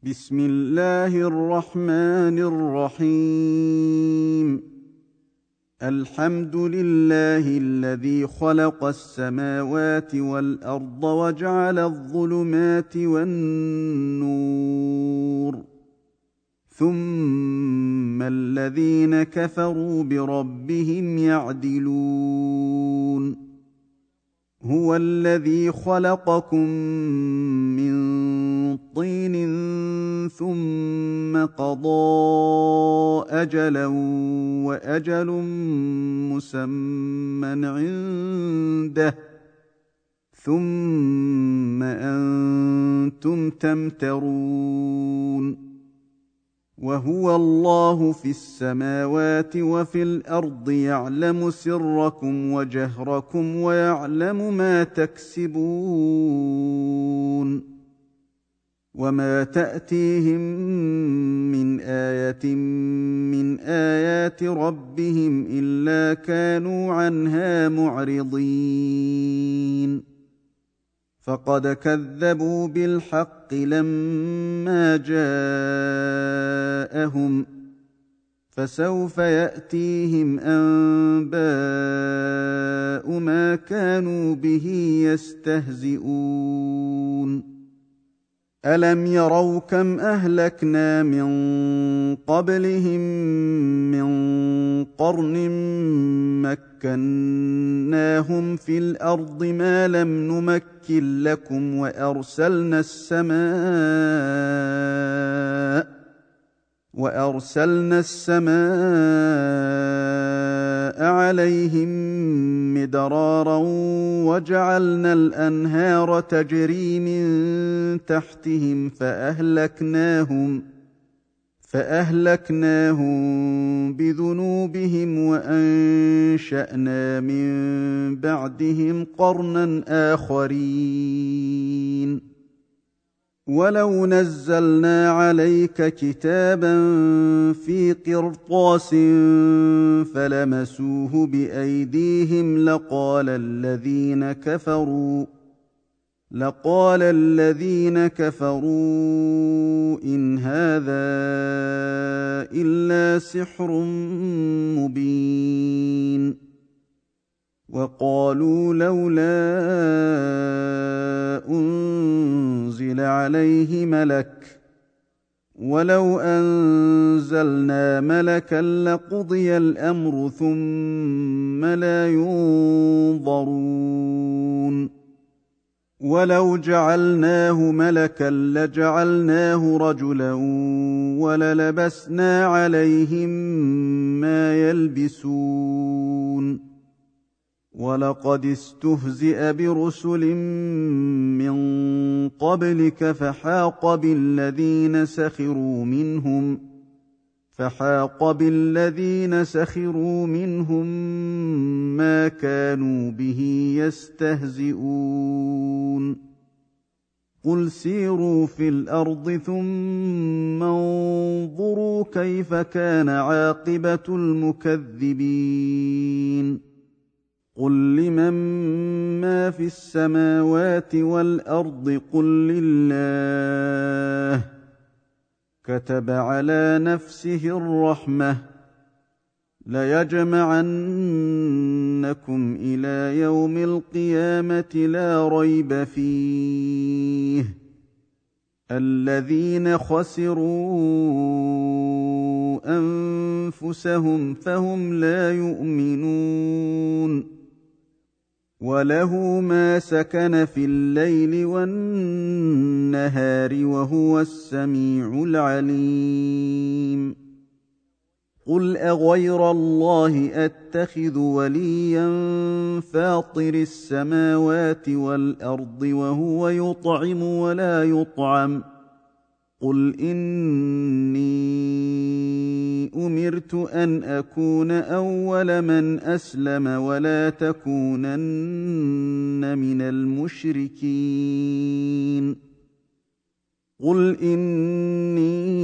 بسم الله الرحمن الرحيم. الحمد لله الذي خلق السماوات والأرض وجعل الظلمات والنور، ثم الذين كفروا بربهم يعدلون. هو الذي خلقكم من طين ثم قضى أجلا وأجل مسمى عنده، ثم أنتم تمترون. وهو الله في السماوات وفي الأرض، يعلم سركم وجهركم ويعلم ما تكسبون. وما تأتيهم من آية من آيات ربهم إلا كانوا عنها معرضين. فقد كذبوا بالحق لما جاءهم، فسوف يأتيهم أنباء ما كانوا به يستهزئون. ألم يروا كم أهلكنا من قبلهم من قرن مكناهم في الأرض ما لم نمكن لكم، وأرسلنا السماء عليهم مدرارا، وجعلنا الأنهار تجري من تحتهم فأهلكناهم بذنوبهم، وأنشأنا من بعدهم قرنا آخرين. ولو نزلنا عليك كتابا في قرطاس فلمسوه بأيديهم لقال الذين كفروا إن هذا إلا سحر مبين. وقالوا لولا أنزل عليه ملك، ولو أنزلنا ملكا لقضي الأمر ثم لا ينظرون. ولو جعلناه ملكا لجعلناه رجلا وللبسنا عليهم ما يلبسون. ولقد استهزئ برسل من قبلك فحاق بالذين سخروا منهم ما كانوا به يستهزئون. قل سيروا في الأرض ثم انظروا كيف كان عاقبة المكذبين. قل لمن ما في السماوات والأرض قل لله. كتب على نفسه الرحمة ليجمعنكم إلى يوم القيامة لا ريب فيه. الذين خسروا أنفسهم فهم لا يؤمنون. وله ما سكن في الليل والنهار وهو السميع العليم. قل أغير الله أتخذ وليا فاطر السماوات والأرض وهو يطعم ولا يطعم. قل إني أمرت أن أكون أول من أسلم ولا تكونن من المشركين. قل إني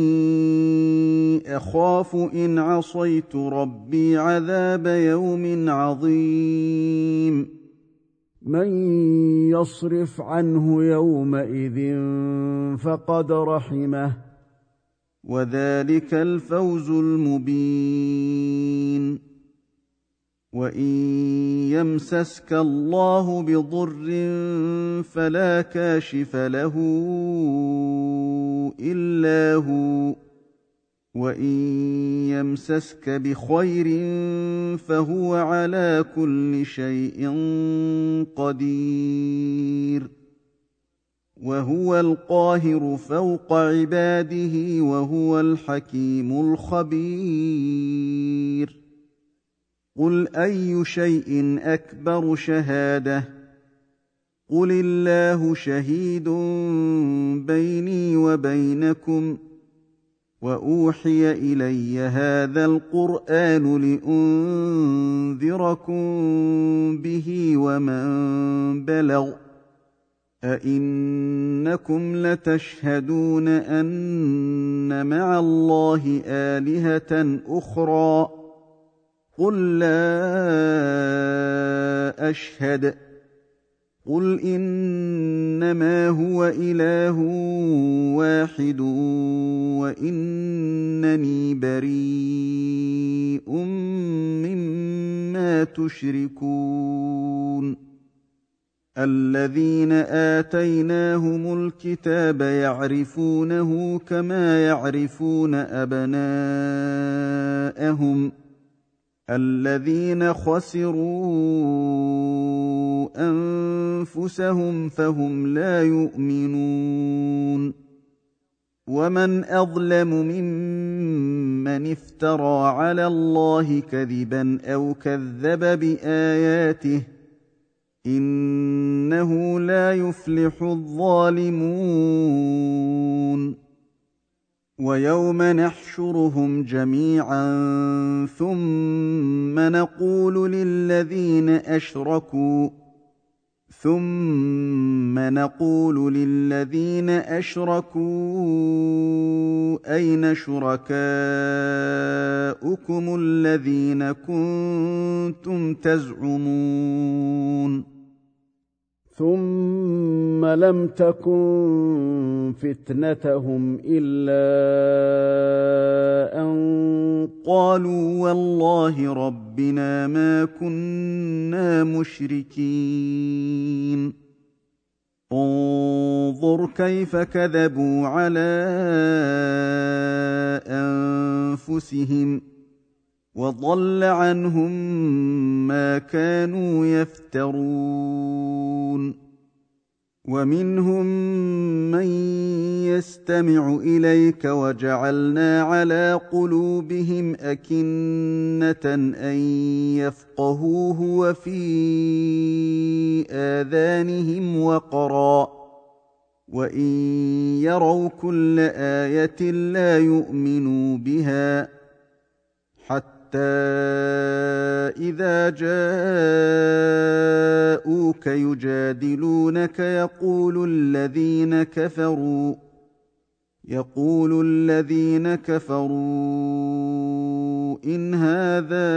أخاف إن عصيت ربي عذاب يوم عظيم. من يصرف عنه يومئذ فقد رحمه وذلك الفوز المبين. وإن يمسسك الله بضر فلا كاشف له إلا هو، وإن يمسسك بخير فهو على كل شيء قدير. وهو القاهر فوق عباده وهو الحكيم الخبير. قل أي شيء أكبر شهادة؟ قل الله شهيد بيني وبينكم، وأوحي إلي هذا القرآن لأنذركم به ومن بلغ. أئنكم لتشهدون أن مع الله آلهة أخرى؟ قل لا أشهد. قل إنما هو إله واحد وإنني بريء مما تشركون. الذين آتيناهم الكتاب يعرفونه كما يعرفون أبناءهم. الذين خسروا أنفسهم فهم لا يؤمنون. ومن أظلم ممن افترى على الله كذبا أو كذب بآياته، إنه لا يفلح الظالمون. ويوم نحشرهم جميعا ثم نقول للذين أشركوا أين شركاؤكم الذين كنتم تزعمون؟ ثم لم تكن فتنتهم إلا أن قالوا والله ربنا ما كنا مشركين. انظر كيف كذبوا على أنفسهم، وضل عنهم ما كانوا يفترون. ومنهم من يستمع إليك وجعلنا على قلوبهم أكنة أن يفقهوه وفي آذانهم وقرا، وإن يروا كل آية لا يؤمنوا بها، حتى إذا جاءوك يجادلونك يقول الذين كفروا إن هذا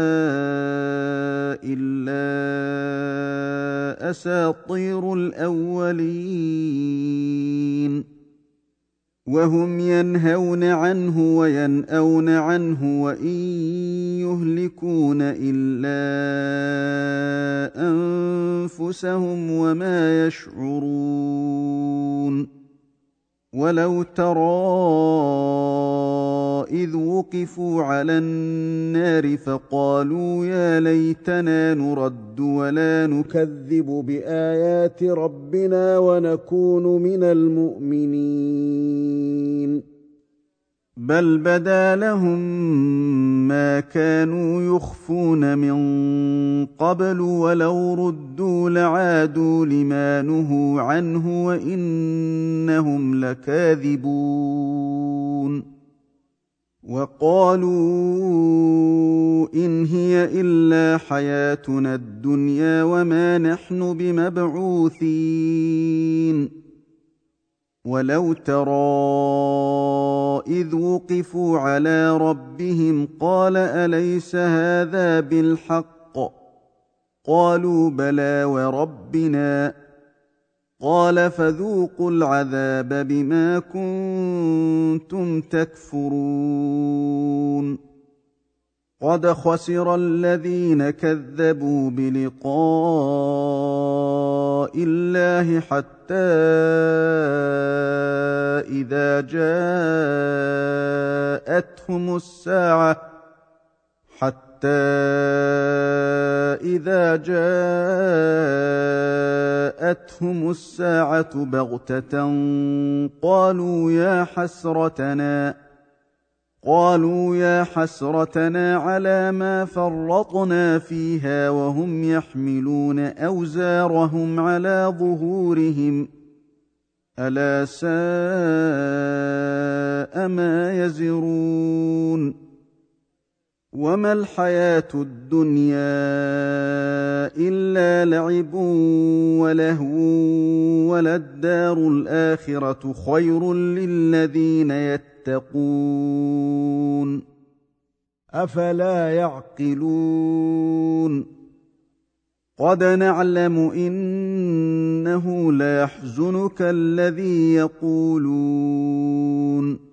إلا أساطير الأولين. وهم ينهون عنه وينأون عنه وإن يهلكون إلا أنفسهم وما يشعرون. ولو ترى إذ وقفوا على النار فقالوا يا ليتنا نرد ولا نكذب بآيات ربنا ونكون من المؤمنين. بل بدا لهم ما كانوا يخفون من قبل ولو ردوا لعادوا لما نهوا عنه وإنهم لكاذبون. وقالوا إن هي إلا حياتنا الدنيا وما نحن بمبعوثين. ولو ترى إذ وقفوا على ربهم قال أليس هذا بالحق؟ قالوا بلى وربنا. قال فذوقوا العذاب بما كنتم تكفرون قد خسر الذين كذبوا بلقاء الله حتى إذا جاءتهم الساعة بغتة قالوا يا حسرتنا على ما فرطنا فيها وهم يحملون أوزارهم على ظهورهم ألا ساء ما يزرون وما الحياة الدنيا إلا لعب ولهو وللدار الآخرة خير للذين يتقون أفلا يعقلون قد نعلم إنه ليحزنك الذي يقولون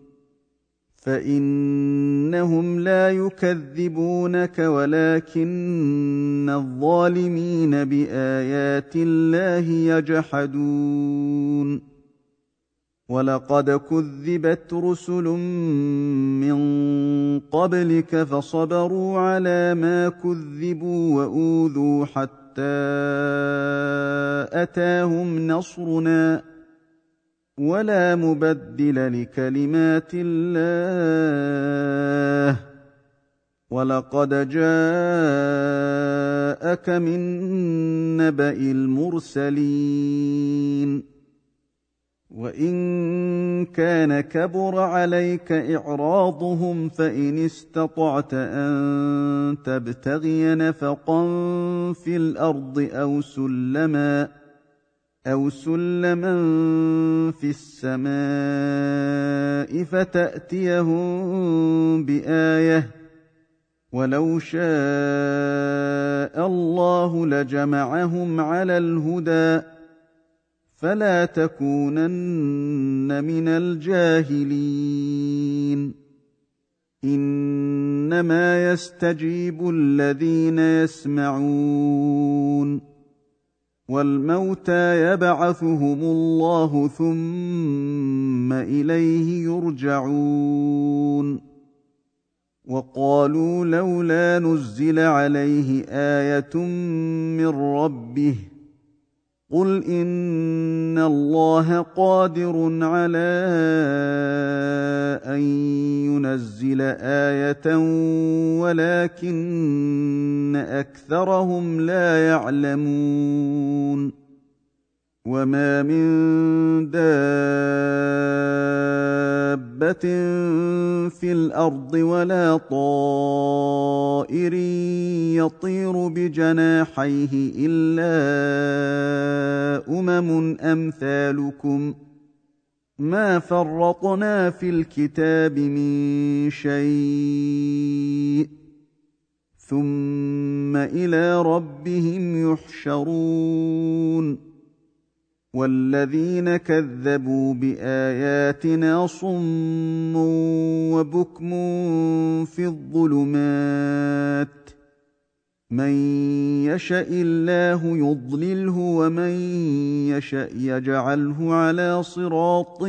فإنهم لا يكذبونك ولكن الظالمين بآيات الله يجحدون ولقد كذبت رسل من قبلك فصبروا على ما كذبوا وأوذوا حتى أتاهم نصرنا ولا مبدل لكلمات الله ولقد جاءك من نبأ المرسلين وإن كان كبر عليك إعراضهم فإن استطعت أن تبتغي نفقا في الأرض أو سلما في السماء فتأتيهم بآية ولو شاء الله لجمعهم على الهدى فلا تكونن من الجاهلين إنما يستجيب الذين يسمعون والموتى يبعثهم الله ثم إليه يرجعون وقالوا لولا نزل عليه آية من ربه قل إن الله قادر على أن ينزل آية ولكن أكثرهم لا يعلمون وما من دابة في الأرض ولا طائر يطير بجناحيه إلا أمثالكم ما فرطنا في الكتاب من شيء ثم إلى ربهم يحشرون والذين كذبوا بآياتنا صم وبكم في الظلمات من يشاء الله يضلله ومن يشاء يجعله على صراط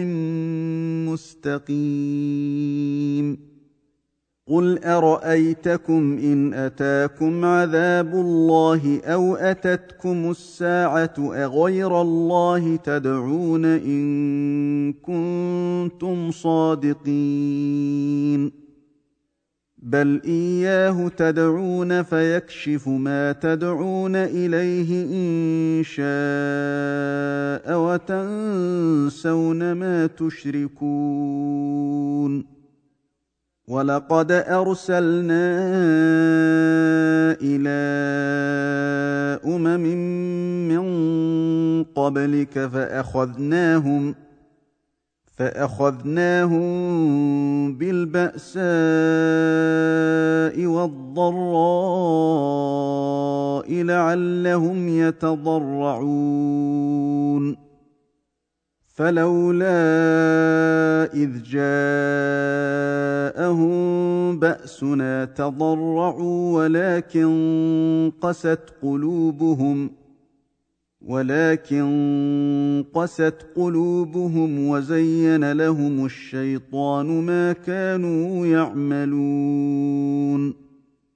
مستقيم قل أرأيتكم إن أتاكم عذاب الله أو أتتكم الساعة أغير الله تدعون إن كنتم صادقين بل إياه تدعون فيكشف ما تدعون إليه إن شاء وتنسون ما تشركون ولقد أرسلنا إلى من قبلك فأخذناهم بالبأساء والضراء لعلهم يتضرعون فلولا إذ جاءهم بأسنا تضرعوا ولكن قست قلوبهم وزين لهم الشيطان ما كانوا يعملون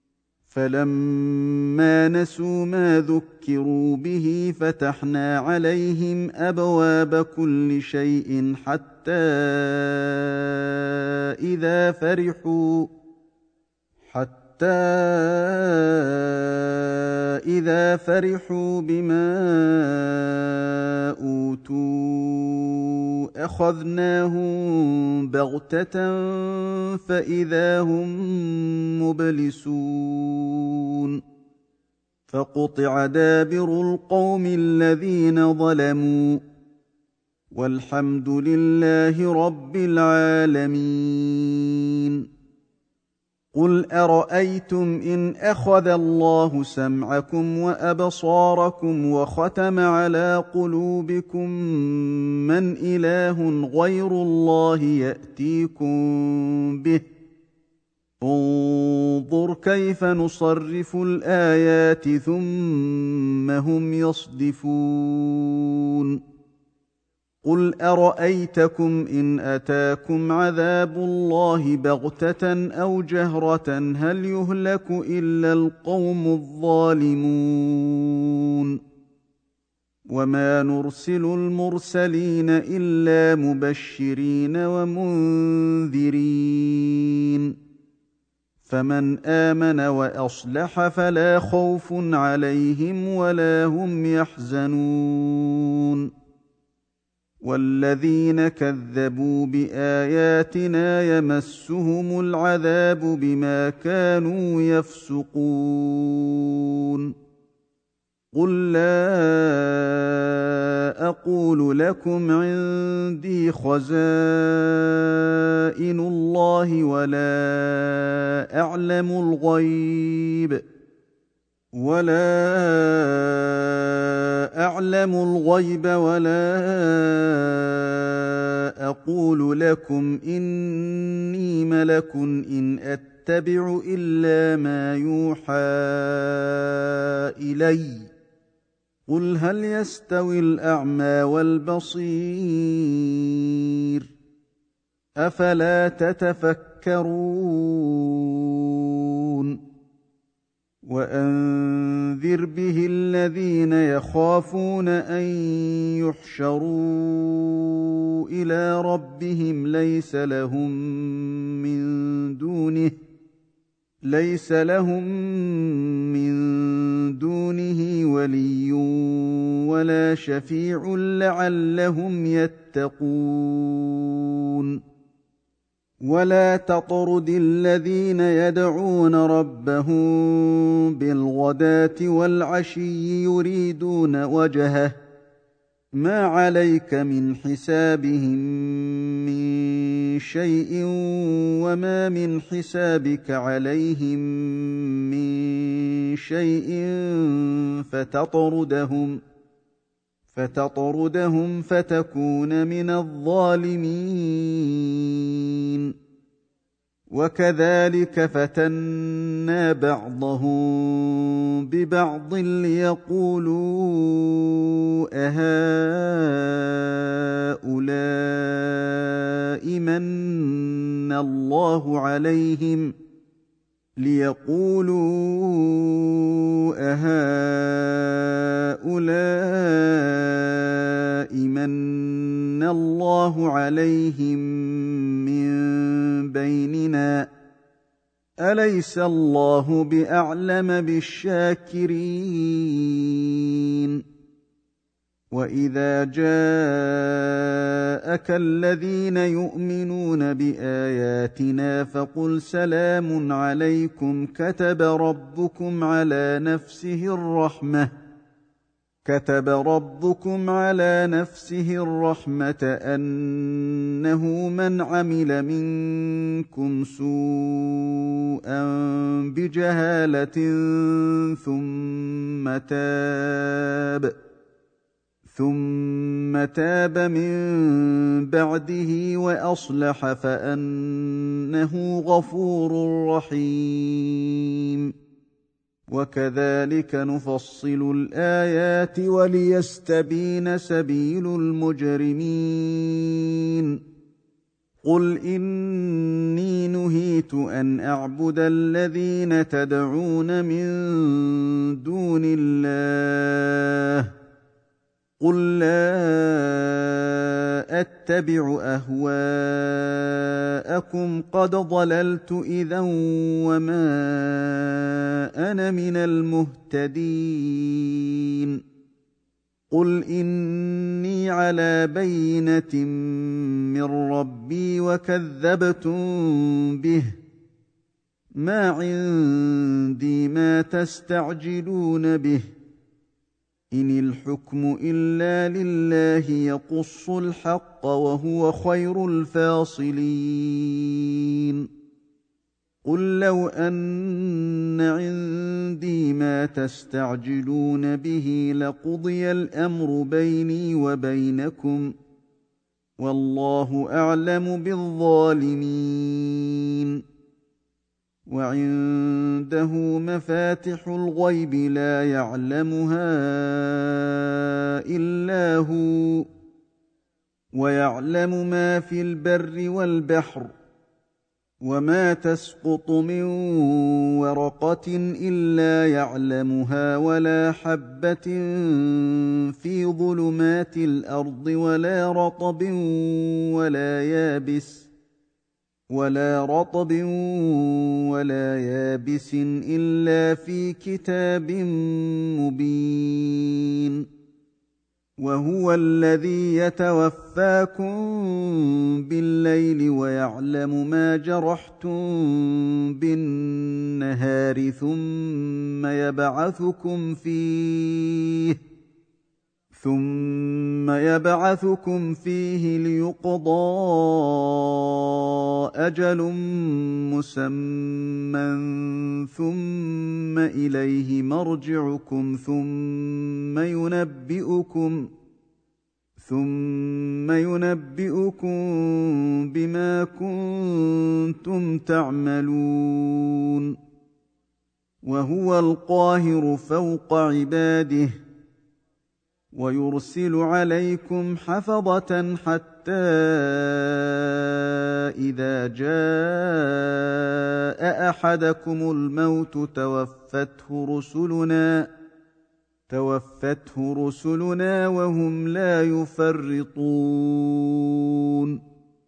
فلما نسوا ما ذكروا به فتحنا عليهم أبواب كل شيء حتى إذا فرحوا بما أوتوا أخذناهم بغتة فإذا هم مبلسون فقطع دابر القوم الذين ظلموا والحمد لله رب العالمين. قل أرأيتم إن أخذ الله سمعكم وأبصاركم وختم على قلوبكم من إله غير الله يأتيكم به انظر كيف نصرف الآيات ثم هم يصدفون. قل أرأيتكم إن أتاكم عذاب الله بغتة أو جهرة هل يهلك إلا القوم الظالمون. وما نرسل المرسلين إلا مبشرين ومنذرين فمن آمن وأصلح فلا خوف عليهم ولا هم يحزنون. والذين كذبوا بآياتنا يمسهم العذاب بما كانوا يفسقون. قل لا أقول لكم عندي خزائن الله ولا أعلم الغيب ولا أقول لكم إني ملك إن أتبع إلا ما يوحى إلي. قل هل يستوي الأعمى والبصير أفلا تتفكرون. وأنذر به الذين يخافون أن يحشروا إلى ربهم ليس لهم من دونه ولي ولا شفيع لعلهم يتقون. ولا تطرد الذين يدعون ربهم بالغداة والعشي يريدون وجهه ما عليك من حسابهم من شيء وما من حسابك عليهم من شيء فتطردهم فتكون من الظالمين. وكذلك فتنا بعضهم ببعض ليقولوا أهؤلاء من الله عليهم من بيننا أليس الله بأعلم بالشاكرين. وإذا جاءك الذين يؤمنون بآياتنا فقل سلام عليكم كتب ربكم على نفسه الرحمة أنه من عمل منكم سوءا ثم تاب من بعده واصلح فانه غفور رحيم. وكذلك نفصل الايات وليستبين سبيل المجرمين. قل اني نهيت ان اعبد الذين تدعون من دون الله. قل لا اتبع اهواءكم قد ضللت اذا وما انا من المهتدين. قل اني على بينة من ربي وكذبتم به. ما عندي ما تستعجلون به. إن الحكم إلا لله يقص الحق وهو خير الفاصلين. قل لو أن عندي ما تستعجلون به لقضي الأمر بيني وبينكم والله أعلم بالظالمين. وعنده مفاتح الغيب لا يعلمها إلا هو ويعلم ما في البر والبحر وما تسقط من ورقة إلا يعلمها ولا حبة في ظلمات الأرض ولا رطب ولا يابس إلا في كتاب مبين. وهو الذي يتوفاكم بالليل ويعلم ما جرحتم بالنهار ثم يبعثكم فيه ليقضى أجل مسمى ثم إليه مرجعكم ثم ينبئكم بما كنتم تعملون. وهو القاهر فوق عباده ويرسل عليكم حفظة حتى إذا جاء أحدكم الموت توفته رسلنا وهم لا يفرطون.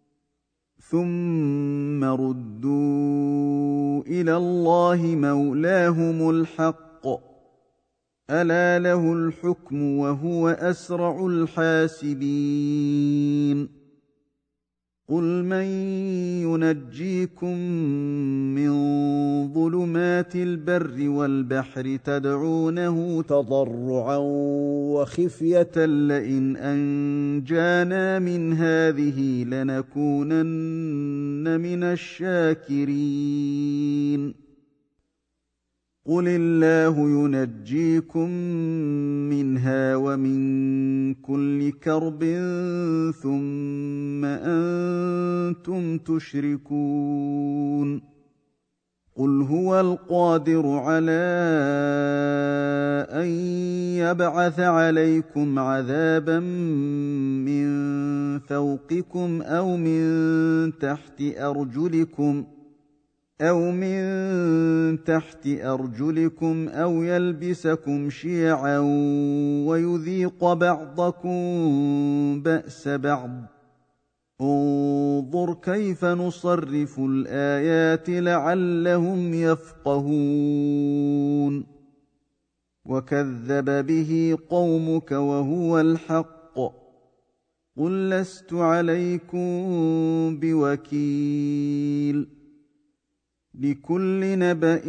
ثم ردوا إلى الله مولاهم الحق ألا له الحكم وهو أسرع الحاسبين. قل من ينجيكم من ظلمات البر والبحر تدعونه تضرعا وخفية لئن أنجانا من هذه لنكونن من الشاكرين. قل الله ينجيكم منها ومن كل كرب ثم أنتم تشركون. قل هو القادر على أن يبعث عليكم عذابا من فوقكم أو من تحت أرجلكم أو يلبسكم شيعا ويذيق بعضكم بأس بعض. انظر كيف نصرف الآيات لعلهم يفقهون. وكذب به قومك وهو الحق قل لست عليكم بوكيل. لكل نبأ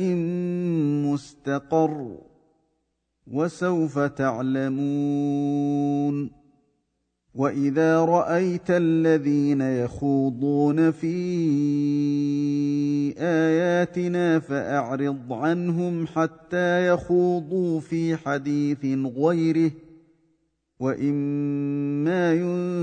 مستقر وسوف تعلمون. وإذا رأيت الذين يخوضون في آياتنا فأعرض عنهم حتى يخوضوا في حديث غيره وإما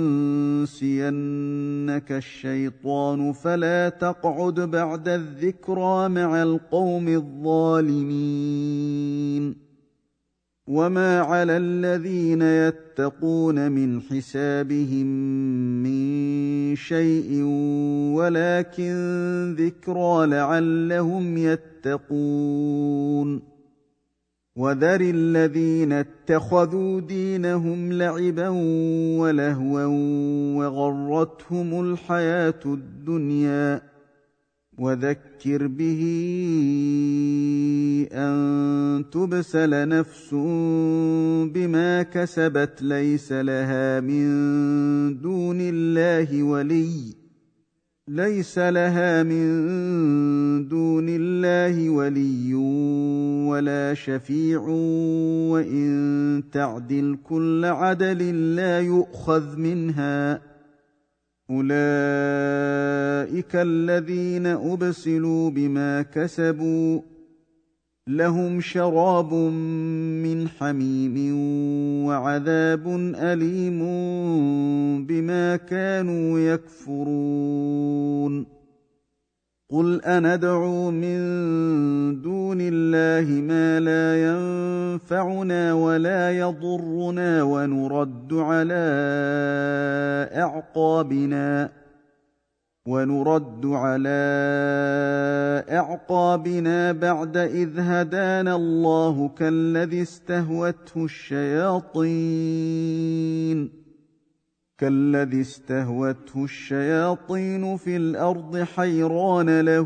ينسينك الشيطان فلا تقعد بعد الذكرى مع القوم الظالمين. وما على الذين يتقون من حسابهم من شيء ولكن ذكرى لعلهم يتقون. وذر الذين اتخذوا دينهم لعبا ولهوا وغرتهم الحياة الدنيا وذكر به أن تبسل نفس بما كسبت ليس لها من دون الله ولي ولا شفيع وإن تعدل كل عدل لا يؤخذ منها. أولئك الذين أبسلوا بما كسبوا لهم شراب من حميم وعذاب أليم بما كانوا يكفرون. قل أندعو من دون الله ما لا ينفعنا ولا يضرنا ونرد على أعقابنا بعد إذ هدانا الله كالذي استهوته الشياطين في الأرض حيران له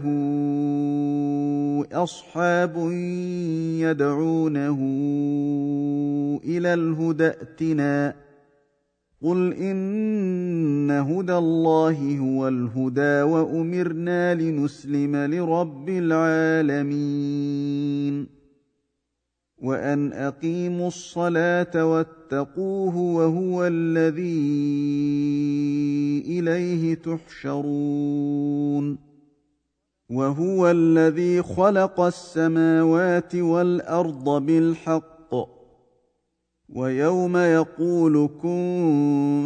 أصحاب يدعونه إلى الهدى ائتنا. قل إن هدى الله هو الهدى وأمرنا لنسلم لرب العالمين. وأن أقيموا الصلاة واتقوه وهو الذي إليه تحشرون. وهو الذي خلق السماوات والأرض بالحق ويوم يقول كن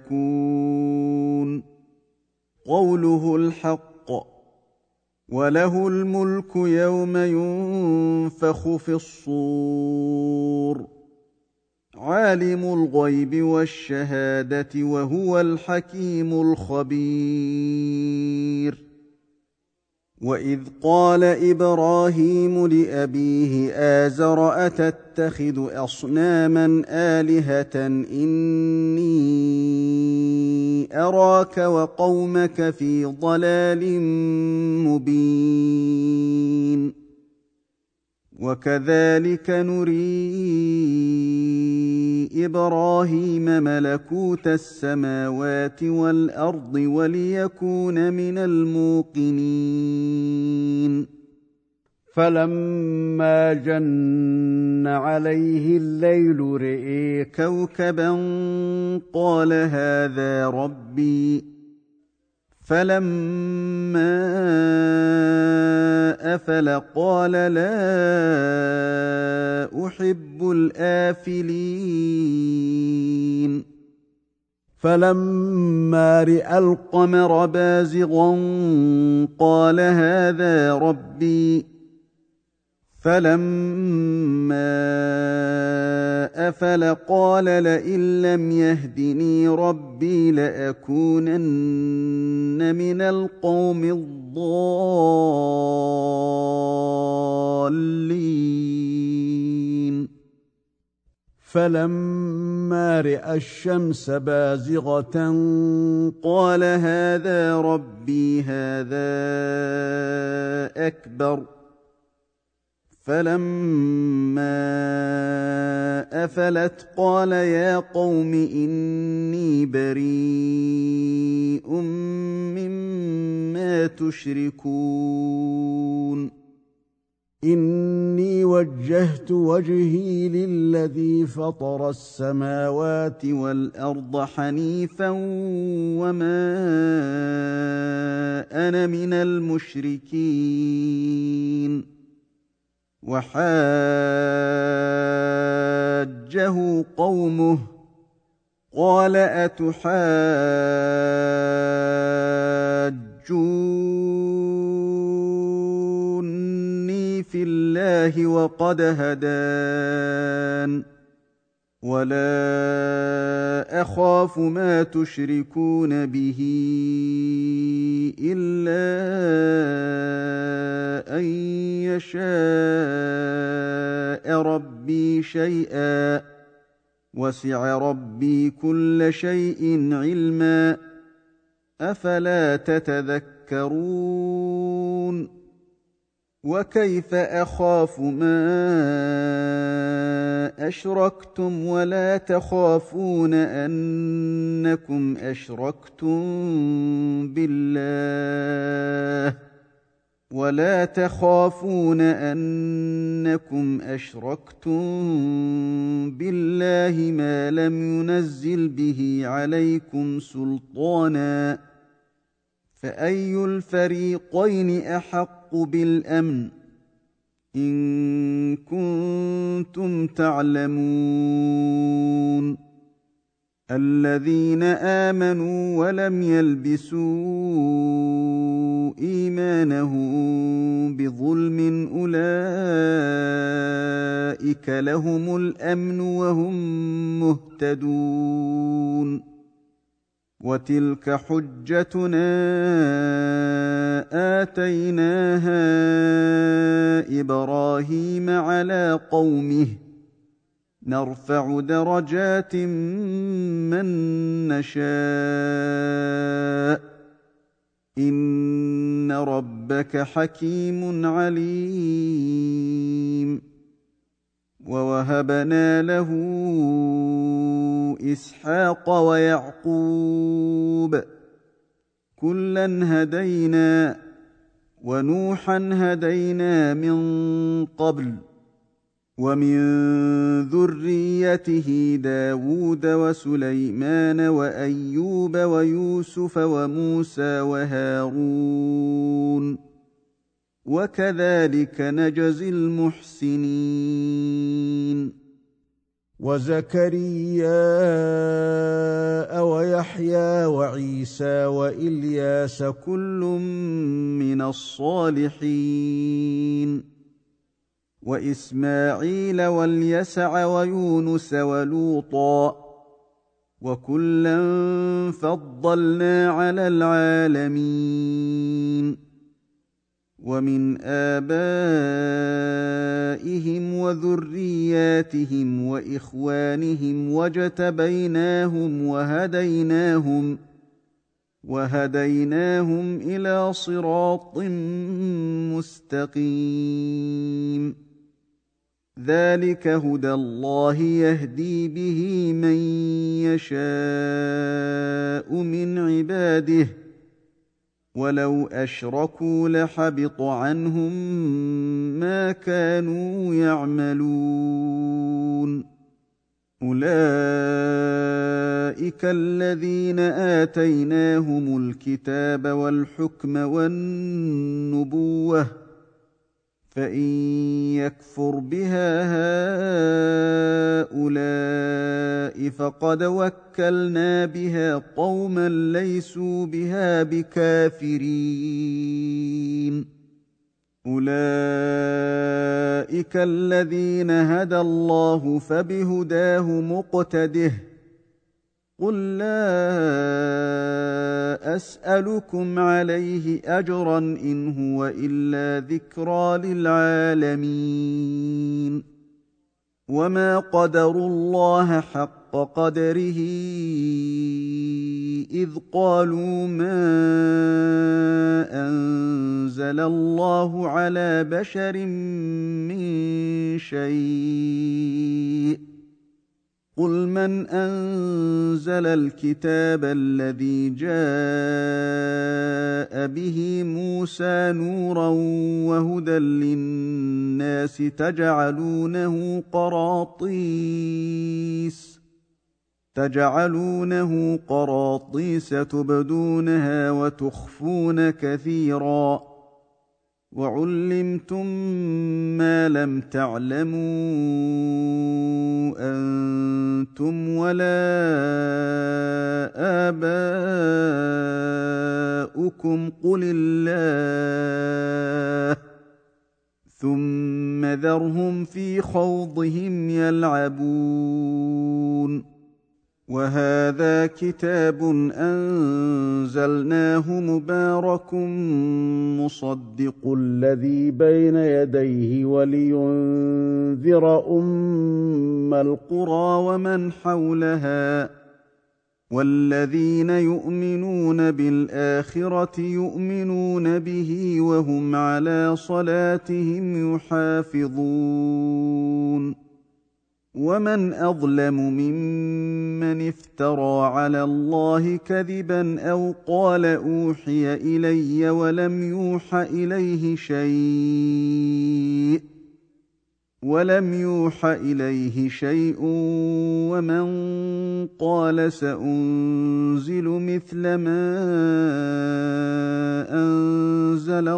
فيكون قوله الحق وله الملك يوم ينفخ في الصور عالم الغيب والشهادة وهو الحكيم الخبير. وإذ قال إبراهيم لأبيه آزر أتتخذ أصناما آلهة إني أراك وقومك في ضلال مبين. وكذلك نري إبراهيم ملكوت السماوات والأرض وليكون من الموقنين. فلما جن عليه الليل رئي كوكبا قال هذا ربي. فلما أفل قال لا أحب الآفلين. فلما رأى القمر بازغا قال هذا ربي. فلما أفل قال لئن لم يهدني ربي لأكونن من القوم الضالين. فلما رأى الشمس بازغة قال هذا ربي هذا أكبر. فلما أفلت قال يا قوم إني بريء مما تشركون. إني وجهت وجهي للذي فطر السماوات والأرض حنيفا وما أنا من المشركين. وحاجه قومه قال أتحاجوني في الله وقد هدان ولا أخاف ما تشركون به إلا أن يشاء ربي شيئا وسع ربي كل شيء علما أفلا تتذكرون وكيف أخاف ما أشركتم ولا تخافون أنكم أشركتم بالله ما لم ينزل به عليكم سلطانا فأي الفريقين أحق بالأمن إن كنتم تعلمون الذين آمنوا ولم يلبسوا إيمانهم بظلم أولئك لهم الأمن وهم مهتدون وتلك حجتنا آتيناها إبراهيم على قومه نرفع درجات من نشاء إن ربك حكيم عليم ووهبنا له إسحاق ويعقوب كلا هدينا ونوحا هدينا من قبل ومن ذريته داود وسليمان وأيوب ويوسف وموسى وهارون وكذلك نجزي المحسنين وزكريا ويحيى وعيسى وإلياس كل من الصالحين وإسماعيل واليسع ويونس ولوطا وكلا فضلنا على العالمين ومن آبائهم وذرياتهم وإخوانهم وجتبيناهم وهديناهم إلى صراط مستقيم ذلك هدى الله يهدي به من يشاء من عباده ولو أشركوا لحبط عنهم ما كانوا يعملون أولئك الذين آتيناهم الكتاب والحكم والنبوة فإن يكفر بها هؤلاء فقد وكلنا بها قوما ليسوا بها بكافرين أولئك الذين هدى الله فبهداه مقتده قل لا أسألكم عليه أجرا إن هو إلا ذكرى للعالمين وما قدروا الله حق قدره إذ قالوا ما أنزل الله على بشر من شيء قل من أنزل الكتاب الذي جاء به موسى نورا وهدى للناس تجعلونه قراطيس تبدونها وتخفون كثيرا وعلمتم ما لم تعلموا أنتم ولا آباؤكم قل الله ثم ذرهم في خوضهم يلعبون وهذا كتاب أنزلناه مبارك مصدق الذي بين يديه ولينذر أم القرى ومن حولها والذين يؤمنون بالآخرة يؤمنون به وهم على صلاتهم يحافظون ومن أظلم ممن افترى على الله كذبا أو قال أوحي إلي ولم يوح إليه شيء ومن قال سأنزل مثل ما أنزل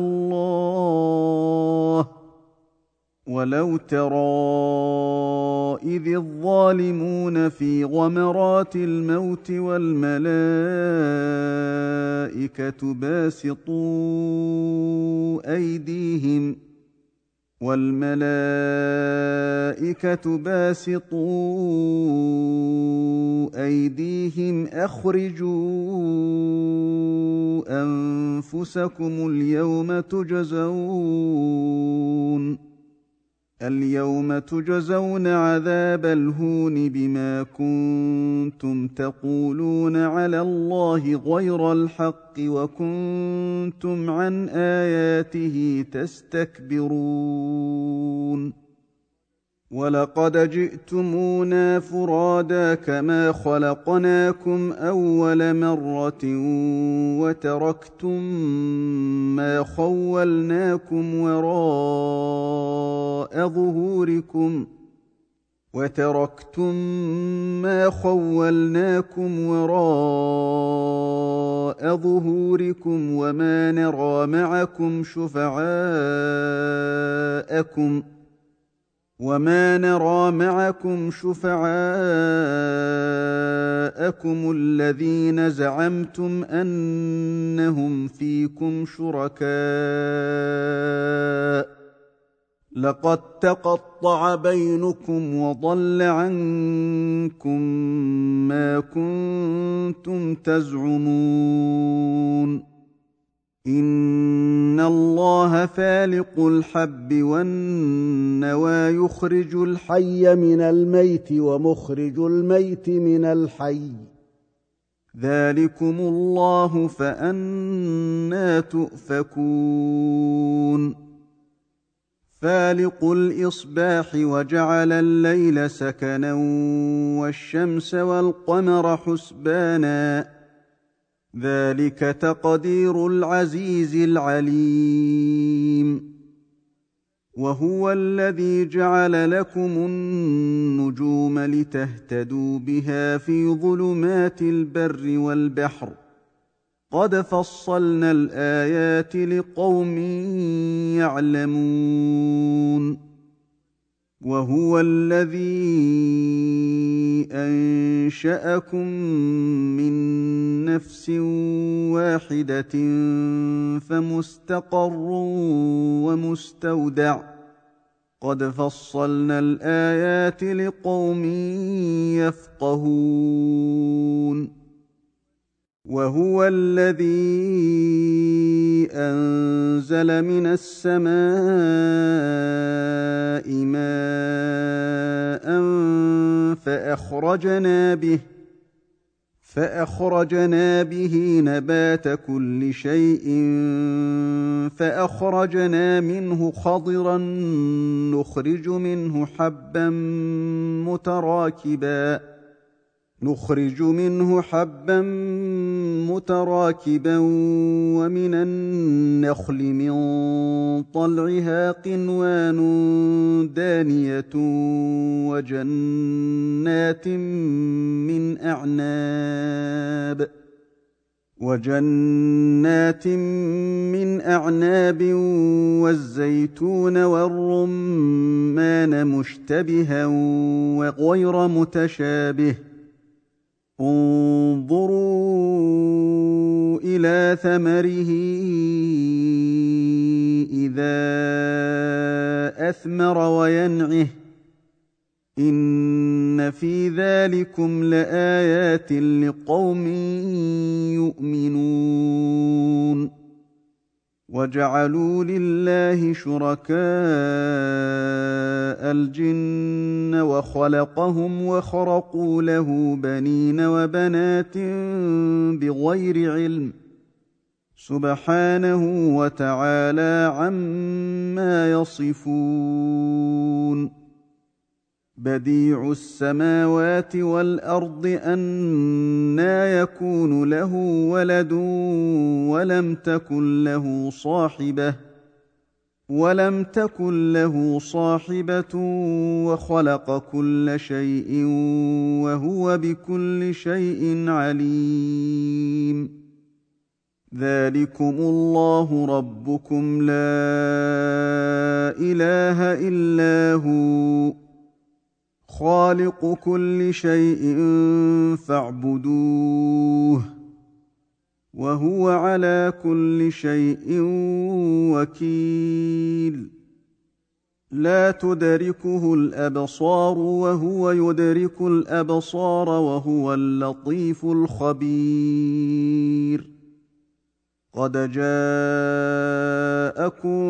الله ولو ترى إذ الظالمون في غمرات الموت والملائكة باسطوا أيديهم أخرجوا أنفسكم اليوم تجزون عذاب الهون بما كنتم تقولون على الله غير الحق وكنتم عن آياته تستكبرون ولقد جئتمونا فرادا كما خلقناكم أول مرة وتركتم ما خولناكم وراء ظهوركم وما نرى معكم شفعاءكم الذين زعمتم أنهم فيكم شركاء لقد تقطع بينكم وضل عنكم ما كنتم تزعمون إن الله فالق الحب والنوى يخرج الحي من الميت ومخرج الميت من الحي ذلكم الله فأنى تؤفكون فالق الإصباح وجعل الليل سكنا والشمس والقمر حسبانا ذلك تقدير العزيز العليم وهو الذي جعل لكم النجوم لتهتدوا بها في ظلمات البر والبحر قد فصلنا الآيات لقوم يعلمون وهو الذي أنشأكم من نفس واحدة فمستقر ومستودع قد فصلنا الآيات لقوم يفقهون وهو الذي أنزل من السماء ماء فأخرجنا به نبات كل شيء فأخرجنا منه خضرا نخرج منه حبا متراكبا ومن النخل من طلعها قنوان دانية وجنات من أعناب والزيتون والرمان مشتبها وغير متشابه انظروا إلى ثمره إذا أثمر وينعه إن في ذلكم لآيات لقوم يؤمنون وجعلوا لله شركاء الجن وخلقهم وخرقوا له بنين وبنات بغير علم سبحانه وتعالى عما يصفون بديع السماوات والأرض أنى يكون له ولد ولم تكن له صاحبة وخلق كل شيء وهو بكل شيء عليم ذلكم الله ربكم لا إله إلا هو خالق كل شيء فاعبدوه وهو على كل شيء وكيل لا تدركه الأبصار وهو يدرك الأبصار وهو اللطيف الخبير قد جاءكم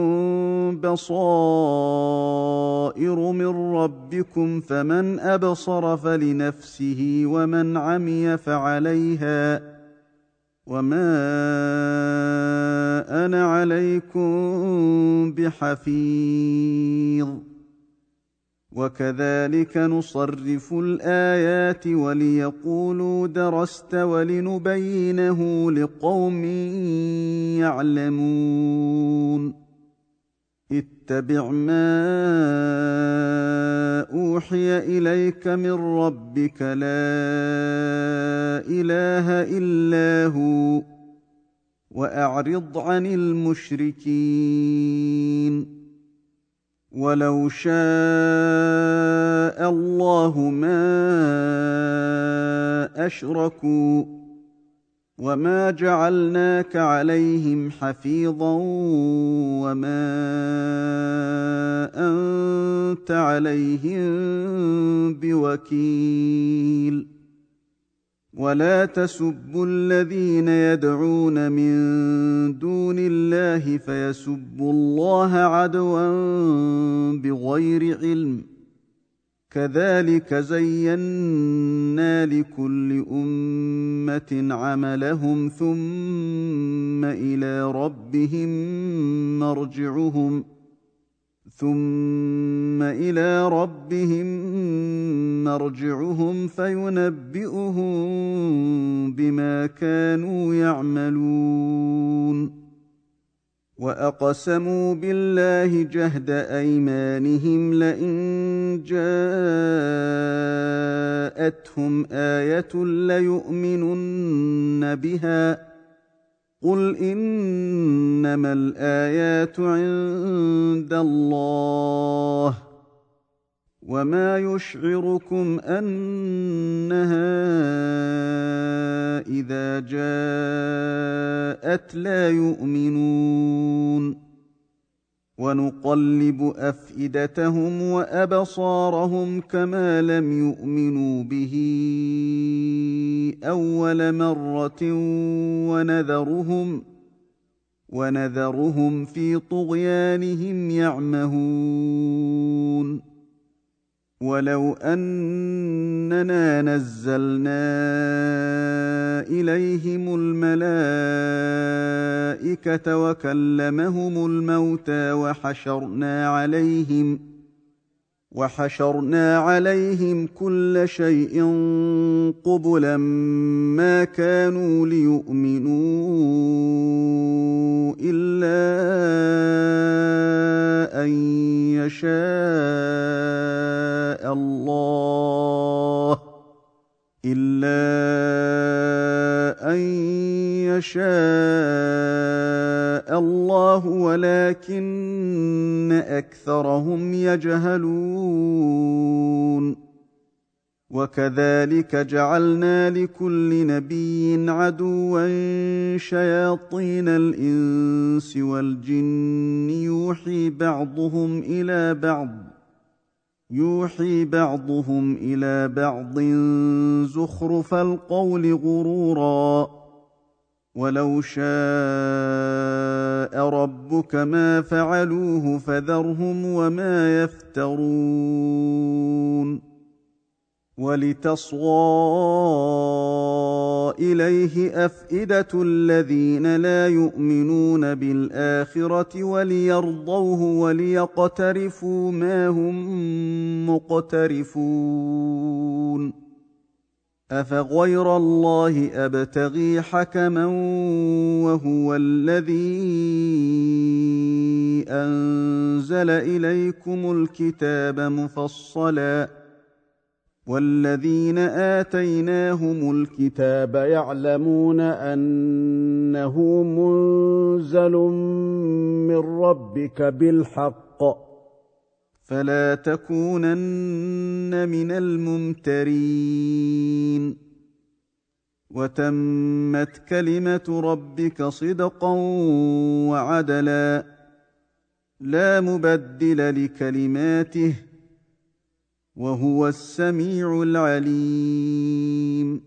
بصائر من ربكم فمن أبصر فلنفسه ومن عمي فعليها وما أنا عليكم بحفيظ وكذلك نصرف الآيات وليقولوا درست ولنبينه لقوم يعلمون اتبع ما أوحي إليك من ربك لا إله إلا هو وأعرض عن المشركين ولو شاء الله ما أشركوا وما جعلناك عليهم حفيظا وما أنت عليهم بوكيل ولا تسبوا الذين يدعون من دون الله فيسبوا الله عدوا بغير علم كذلك زينا لكل أمة عملهم ثم إلى ربهم مرجعهم فينبئهم بما كانوا يعملون وأقسموا بالله جهد أيمانهم لئن جاءتهم آية ليؤمنن بها قل إنما الآيات عند الله وما يشعركم أنها إذا جاءت لا يؤمنون ونقلب أفئدتهم وأبصارهم كما لم يؤمنوا به أول مرة ونذرهم في طغيانهم يعمهون ولو أننا نزلنا إليهم الملائكة وكلمهم الموتى وحشرنا عليهم كل شيء قبلا ما كانوا ليؤمنوا إلا أن الله ولكن أكثرهم يجهلون. وكذلك جعلنا لكل نبي عدوا شياطين الإنس والجن يوحي بعضهم إلى بعض زخرف القول غرورا. ولو شاء ربك ما فعلوه فذرهم وما يفترون. ولتصغى إليه أفئدة الذين لا يؤمنون بالآخرة وليرضوه وليقترفوا ما هم مقترفون. أفغير الله أبتغي حكما وهو الذي أنزل إليكم الكتاب مفصلا والذين آتيناهم الكتاب يعلمون أنه منزل من ربك بالحق فلا تكونن من الممترين. وتمت كلمة ربك صدقا وعدلا لا مبدل لكلماته وهو السميع العليم.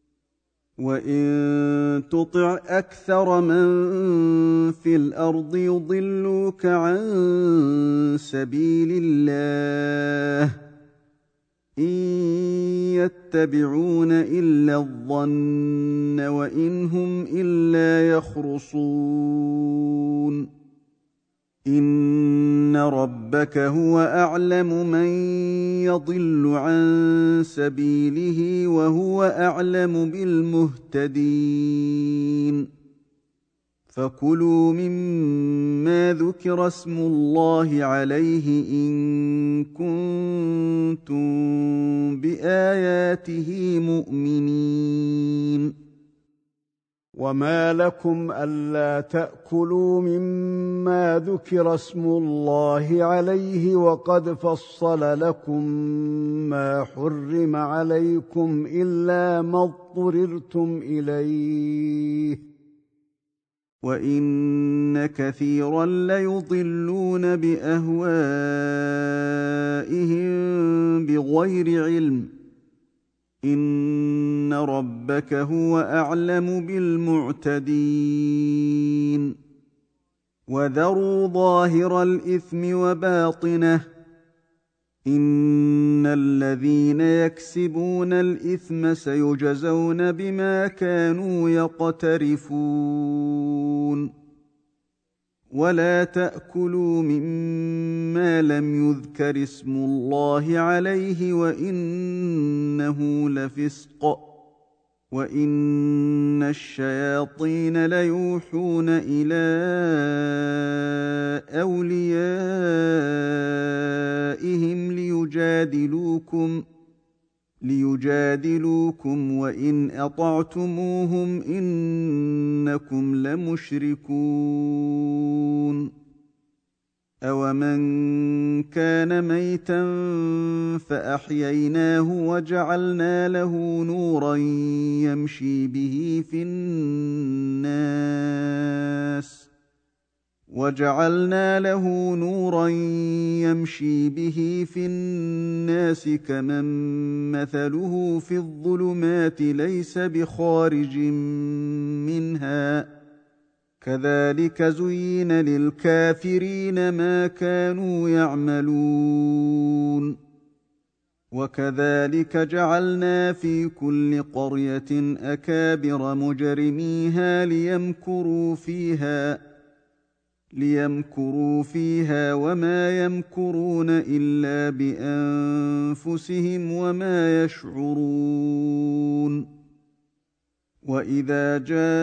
وإن تطع أكثر من في الأرض يضلوك عن سبيل الله إن يتبعون إلا الظن وإن هم إلا يخرصون. إن ربك هو أعلم من يضل عن سبيله وهو أعلم بالمهتدين. فكلوا مما ذكر اسم الله عليه إن كنتم بآياته مؤمنين. وما لكم ألا تأكلوا مما ذكر اسم الله عليه وقد فصل لكم ما حرم عليكم إلا ما اضطررتم إليه وإن كثيرا ليضلون بأهوائهم بغير علم إن ربك هو أعلم بالمعتدين. وذروا ظاهر الإثم وباطنه إن الذين يكسبون الإثم سيجزون بما كانوا يقترفون. ولا تأكلوا مما لم يذكر اسم الله عليه وإنه لفسق وإن الشياطين ليوحون إلى أوليائهم ليجادلوكم وإن أطعتموهم إنكم لمشركون. أومن كان ميتا فأحييناه وجعلنا له نورا يمشي به في الناس كمن مثله في الظلمات ليس بخارج منها كذلك زين للكافرين ما كانوا يعملون. وكذلك جعلنا في كل قرية أكابر مجرميها ليمكروا فيها وما يمكرون إلا بأنفسهم وما يشعرون. وإذا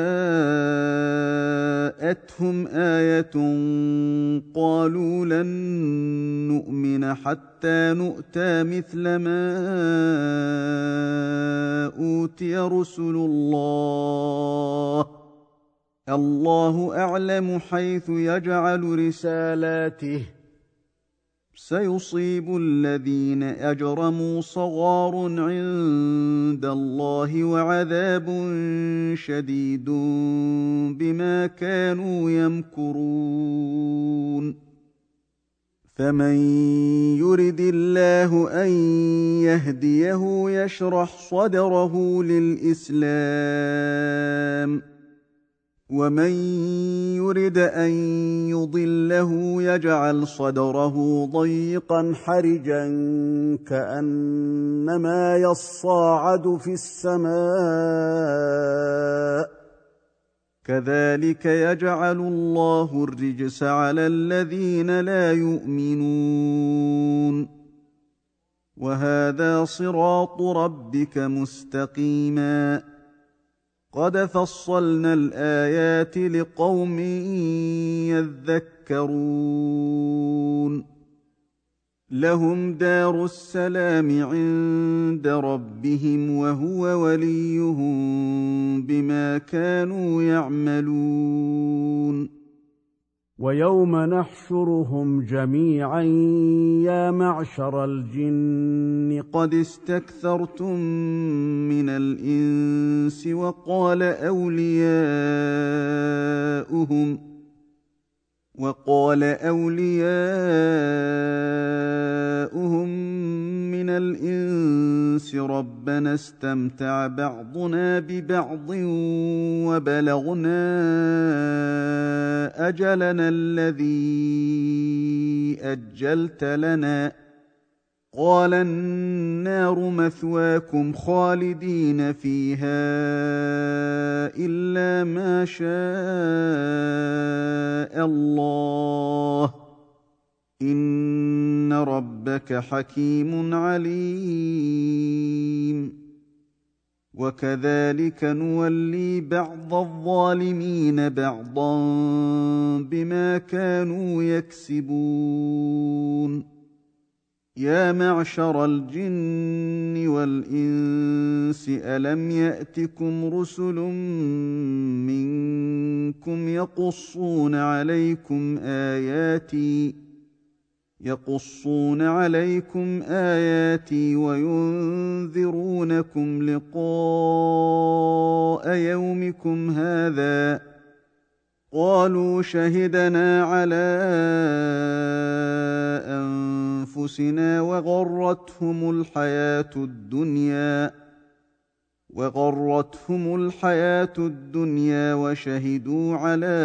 جاءتهم آية قالوا لن نؤمن حتى نؤتى مثل ما أوتي رسل الله الله أعلم حيث يجعل رسالاته سيصيب الذين أجرموا صغار عند الله وعذاب شديد بما كانوا يمكرون فمن يرد الله أن يهديه يشرح صدره للإسلام ومن يرد أن يضله يجعل صدره ضيقا حرجا كأنما يصاعد في السماء كذلك يجعل الله الرجس على الذين لا يؤمنون وهذا صراط ربك مستقيما قد فصلنا الآيات لقوم يذكرون لهم دار السلام عند ربهم وهو وليهم بما كانوا يعملون ويوم نحشرهم جميعا يا معشر الجن قد استكثرتم من الإنس وقال أولياؤهم من الإنس ربنا استمتع بعضنا ببعض وبلغنا أجلنا الذي أجلت لنا قال النار مثواكم خالدين فيها إلا ما شاء الله إن ربك حكيم عليم وكذلك نولي بعض الظالمين بعضا بما كانوا يكسبون يا معشر الجن والإنس ألم يأتكم رسل منكم يقصون عليكم آياتي وينذرونكم لقاء يومكم هذا قالوا شهدنا على أنفسنا وغرتهم الحياة الدنيا وشهدوا على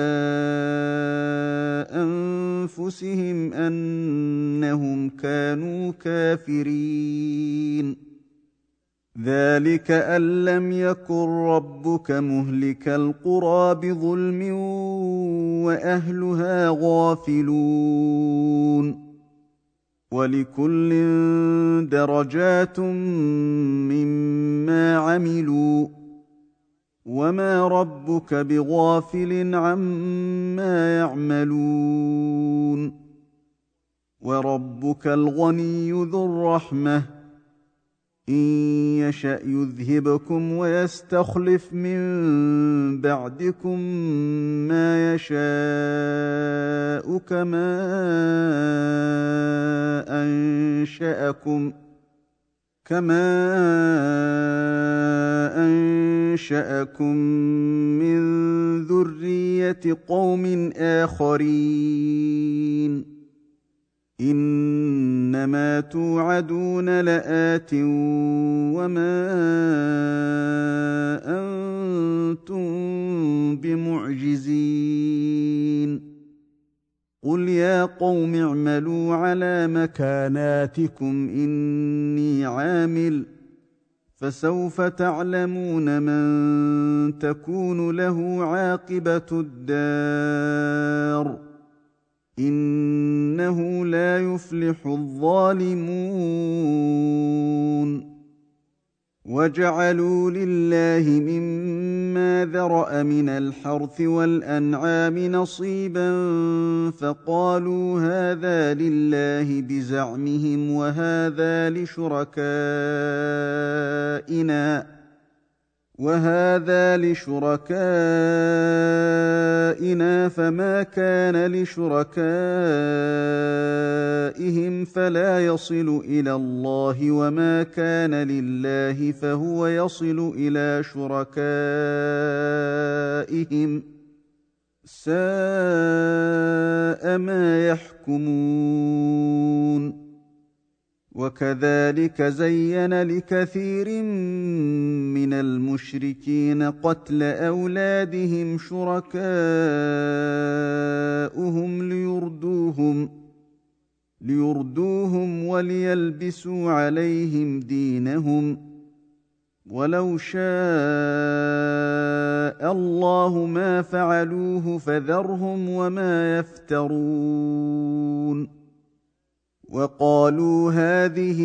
أنفسهم أنهم كانوا كافرين ذلك أن لم يكن ربك مهلك القرى بظلم وأهلها غافلون ولكل درجات مما عملوا وما ربك بغافل عما يعملون وربك الغني ذو الرحمة إن يشأ يذهبكم ويستخلف من بعدكم ما يشاء كما أنشأكم من ذرية قوم آخرين إنما توعدون لآت وما أنتم بمعجزين قل يا قوم اعملوا على مكاناتكم إني عامل فسوف تعلمون من تكون له عاقبة الدار إنه لا يفلح الظالمون وجعلوا لله مما ذرأ من الحرث والأنعام نصيبا فقالوا هذا لله بزعمهم وهذا لشركائنا فما كان لشركائهم فلا يصل إلى الله وما كان لله فهو يصل إلى شركائهم ساء ما يحكمون وكذلك زين لكثير من المشركين قتل أولادهم شركاؤهم ليردوهم وليلبسوا عليهم دينهم ولو شاء الله ما فعلوه فذرهم وما يفترون وقالوا هذه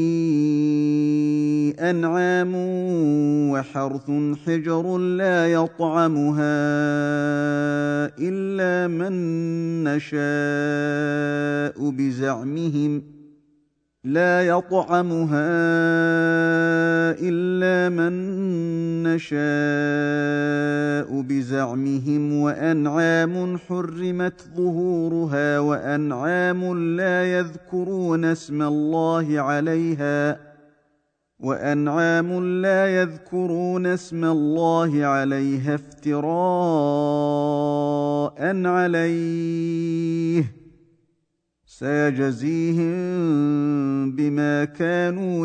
أنعام وحرث حجر لا يطعمها إلا من نشاء بزعمهم وأنعام حرمت ظهورها وأنعام لا يذكرون اسم الله عليها افتراء عليه سيجزيهم بما كانوا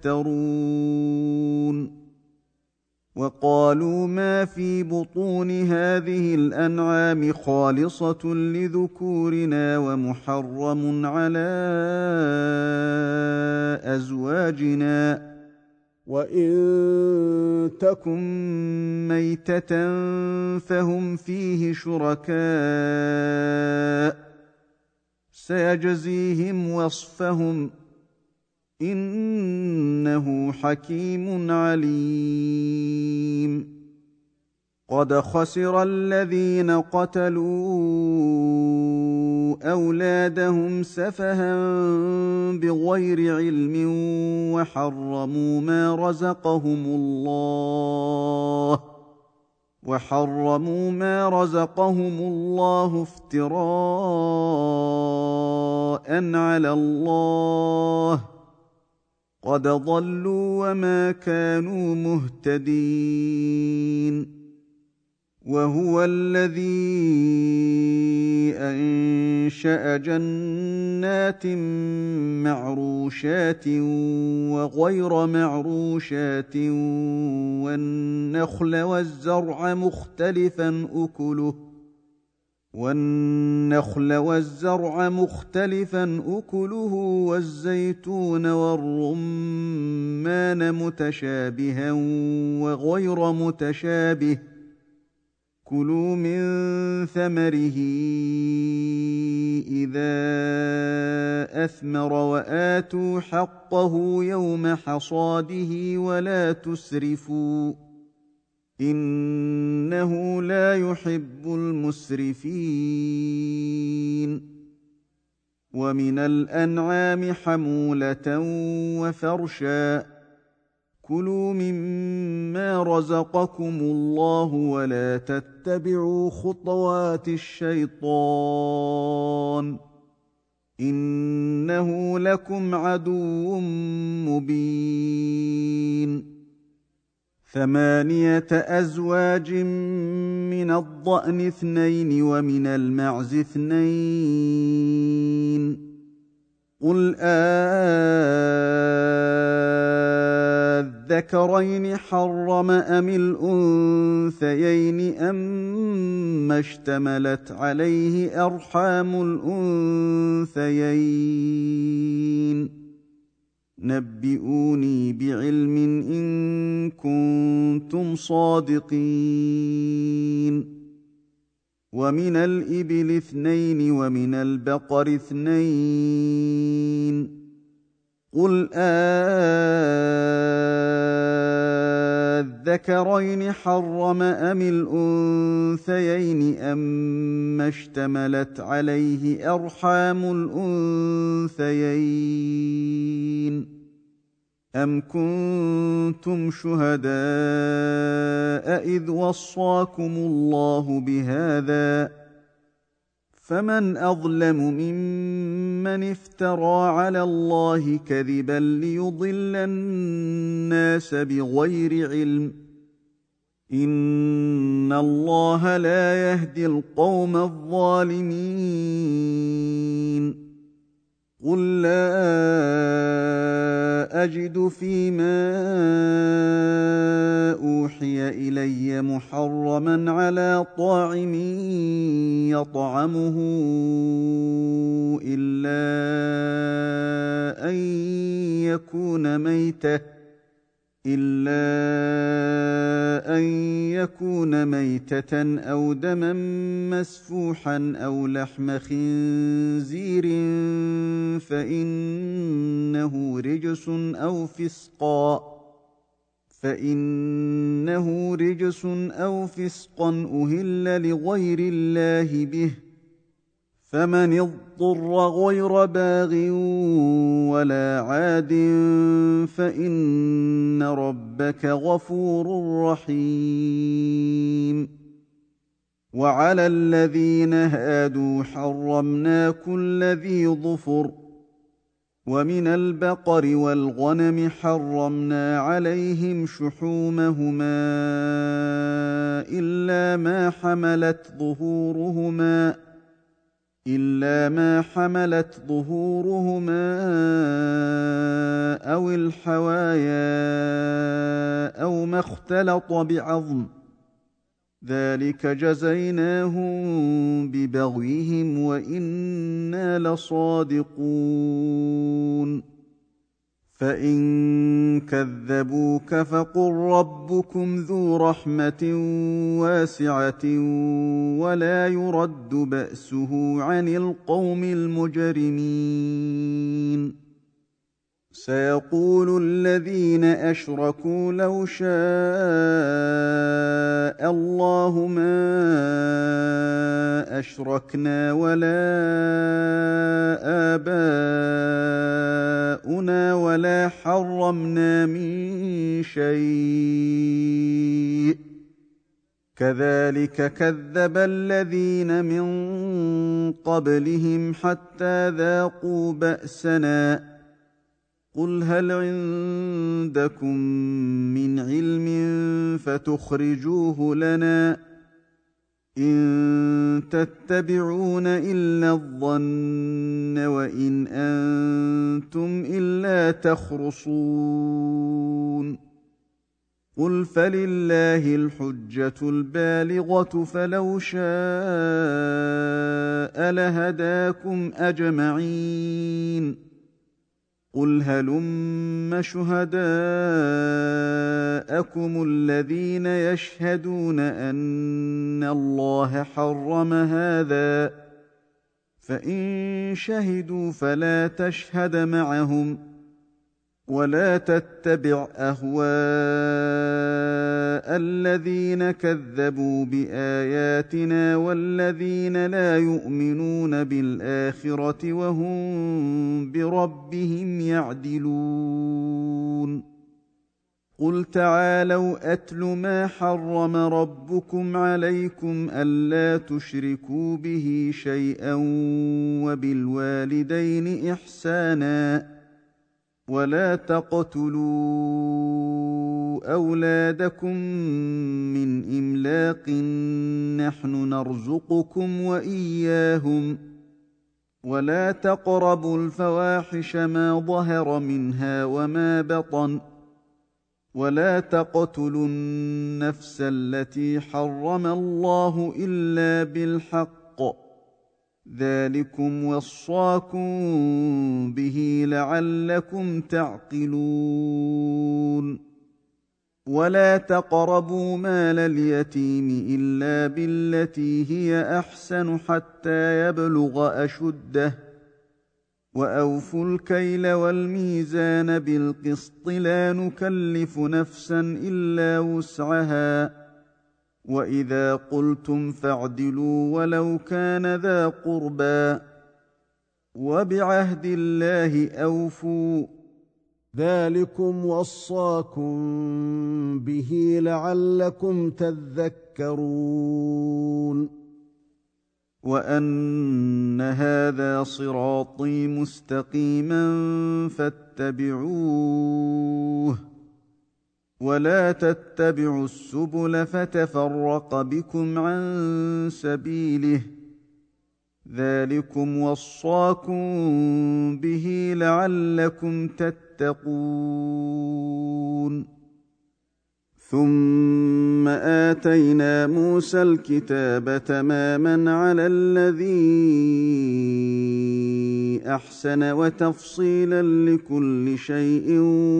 يفترون وقالوا ما في بطون هذه الأنعام خالصة لذكورنا ومحرم على أزواجنا وإن تكن ميتة فهم فيه شركاء سيجزيهم وصفهم إنه حكيم عليم قد خسر الذين قتلوا أولادهم سفها بغير علم وحرموا ما رزقهم الله افتراء على الله قد ضلوا وما كانوا مهتدين وهو الذي أنشأ جنات معروشات وغير معروشات والنخل والزرع مختلفا أكله والزيتون والرمان متشابها وغير متشابه كلوا من ثمره إذا أثمر وآتوا حقه يوم حصاده ولا تسرفوا إنه لا يحب المسرفين ومن الأنعام حمولة وفرشا كلوا مما رزقكم الله ولا تتبعوا خطوات الشيطان إنه لكم عدو مبين 8 أزواج من الضأن 2 ومن المعز 2 قل الذكرين حرم أم الأنثيين أما اشتملت عليه أرحام الأنثيين نبئوني بعلم إن كنتم صادقين ومن الإبل 2 ومن البقر 2 قل الذكرين حرم أم الأنثيين أما اشتملت عليه أرحام الأنثيين أَمْ كُنتُمْ شُهَدَاءَ إِذْ وَصَّاكُمُ اللَّهُ بِهَٰذَا ۚ فَمَنْ أَظْلَمُ مِمَّنِ افْتَرَىٰ عَلَى اللَّهِ كَذِبًا لِّيُضِلَّ النَّاسَ بِغَيْرِ عِلْمٍ ۗ إِنَّ اللَّهَ لَا يَهْدِي الْقَوْمَ الظَّالِمِينَ. قُل لَّا أَجِدُ فِيمَا أُوحِيَ إِلَيَّ مُحَرَّمًا عَلَىٰ طَاعِمٍ يَطْعَمُهُ إِلَّا أَن يَكُونَ مَيْتَةً أَوْ دَمًا مَّسْفُوحًا أَوْ لَحْمَ خِنزِيرٍ فَإِنَّهُ رِجْسٌ أَوْ فِسْقًا أُهِلَّ لِغَيْرِ اللَّهِ بِهِ ۚ فَمَنِ اضْطُرَّ غَيْرَ بَاغٍ وَلَا عَادٍ فَإِنَّ رَبَّكَ غَفُورٌ رَّحِيمٌ. وَعَلَى الَّذِينَ هَادُوا حَرَّمْنَا كُلَّ ذِي ظُفُرٍ ۖ وَمِنَ الْبَقَرِ وَالْغَنَمِ حَرَّمْنَا عَلَيْهِمْ شُحُومَهُمَا إِلَّا مَا حَمَلَتْ ظُهُورُهُمَا أَوِ الْحَوَايَا أَوْ مَا اخْتَلَطَ بِعَظْمٍ ۚ ذَٰلِكَ جَزَيْنَاهُم بِبَغْيِهِمْ وَإِنَّا لَصَادِقُونَ. فَإِن كَذَّبُوكَ فَقُل رَّبُّكُمْ ذُو رَحْمَةٍ وَاسِعَةٍ وَلَا يُرَدُّ بَأْسُهُ عَنِ الْقَوْمِ الْمُجْرِمِينَ. سَيَقُولُ الَّذِينَ أَشْرَكُوا لَوْ شَاءَ اللَّهُ مَا أَشْرَكْنَا وَلَا آبَاؤُنَا وَلَا حَرَّمْنَا مِن شَيْءٍ ۚ كَذَٰلِكَ كَذَّبَ الَّذِينَ مِن قَبْلِهِمْ حَتَّىٰ ذَاقُوا بَأْسَنَا ۗ قُلْ هَلْ عِندَكُم مِّنْ عِلْمٍ فَتُخْرِجُوهُ لَنَا ۖ إِن تَتَّبِعُونَ إِلَّا الظَّنَّ وَإِنْ أَنتُمْ إِلَّا تَخْرُصُونَ. قُلْ فَلِلَّهِ الْحُجَّةُ الْبَالِغَةُ فَلَوْ شَاءَ لَهَدَاكُمْ أَجْمَعِينَ. قُلْ هَلُمَّ شُهَدَاءَكُمُ الَّذِينَ يَشْهَدُونَ أَنَّ اللَّهَ حَرَّمَ هَٰذَا ۖ فَإِن شَهِدُوا فَلَا تَشْهَدْ مَعَهُمْ ۖ وَلَا تَتَّبِعْ أَهْوَاءَ الَّذِينَ كَذَّبُوا بِآيَاتِنَا وَالَّذِينَ لَا يُؤْمِنُونَ بِالْآخِرَةِ وَهُم بِرَبِّهِمْ يَعْدِلُونَ. قُلْ تَعَالَوْا أَتْلُ مَا حَرَّمَ رَبُّكُمْ عَلَيْكُمْ أَلَّا تُشْرِكُوا بِهِ شَيْئًا وَبِالْوَالِدَيْنِ إِحْسَانًا، وَلَا تَقْتُلُوا أَوْلَادَكُم مِّنْ إِمْلَاقٍ ۖ نَّحْنُ نَرْزُقُكُمْ وَإِيَّاهُمْ ۖ وَلَا تَقْرَبُوا الْفَوَاحِشَ مَا ظَهَرَ مِنْهَا وَمَا بَطَنَ ۖ وَلَا تَقْتُلُوا النَّفْسَ الَّتِي حَرَّمَ اللَّهُ إِلَّا بِالْحَقِّ ۚ ذَٰلِكُمْ وَصَّاكُم بِهِ لَعَلَّكُمْ تَعْقِلُونَ. وَلَا تَقْرَبُوا مَالَ الْيَتِيمِ إِلَّا بِالَّتِي هِيَ أَحْسَنُ حَتَّىٰ يَبْلُغَ أَشُدَّهُ ۖ وَأَوْفُوا الْكَيْلَ وَالْمِيزَانَ بِالْقِسْطِ ۖ لَا نُكَلِّفُ نَفْسًا إِلَّا وُسْعَهَا ۖ وَإِذَا قُلْتُمْ فَاعْدِلُوا وَلَوْ كَانَ ذَا قُرْبَىٰ ۖ وَبِعَهْدِ اللَّهِ أَوْفُوا ۚ ذلكم وصاكم به لعلكم تذكرون. وأن هذا صراطي مستقيما فاتبعوه ولا تتبعوا السبل فتفرق بكم عن سبيله ذلكم وصاكم به لعلكم تتقون. ثم آتينا موسى الكتاب تماما على الذي أحسن وتفصيلا لكل شيء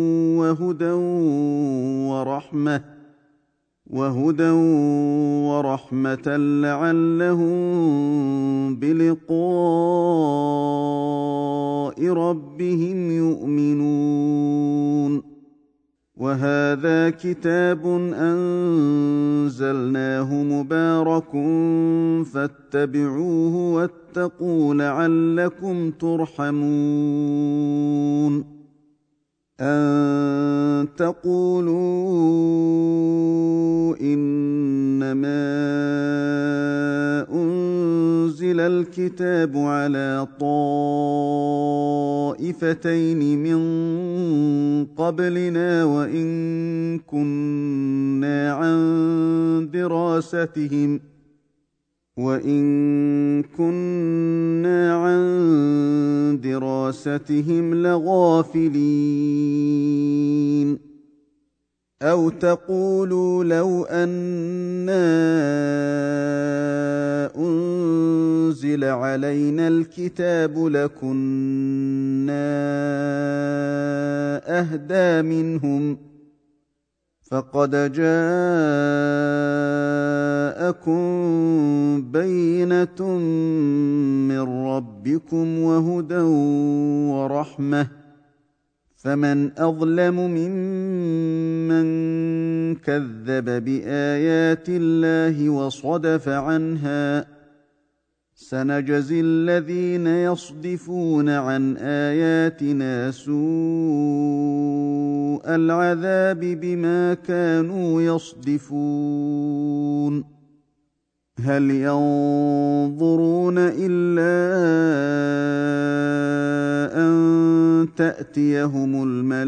وهدى ورحمة لعلهم بلقاء ربهم يؤمنون. وهذا كتاب أنزلناه مبارك فاتبعوه واتقوا لعلكم ترحمون. أن تقولوا إنما أنزل الكتاب على طائفتين من قبلنا وإن كنا عن دراستهم لغافلين. أو تقولوا لو أنا أنزل علينا الكتاب لكنا أهدى منهم فقد جاءكم بينة من ربكم وهدى ورحمة فمن أظلم ممن كذب بآيات الله وصدف عنها سنجزي الذين يصدفون عن آياتنا سوء العذاب بما كانوا يصدفون. هل ينظرون إلا أن تأتيهم